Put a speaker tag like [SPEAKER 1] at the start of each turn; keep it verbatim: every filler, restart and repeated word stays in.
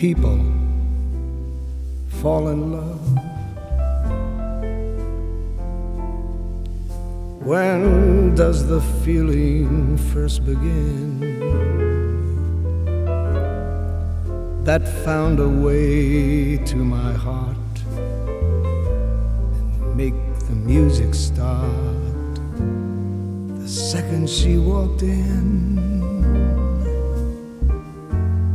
[SPEAKER 1] people fall in love? When does the feeling first begin that found a way to my heart and make the music start the second she walked in?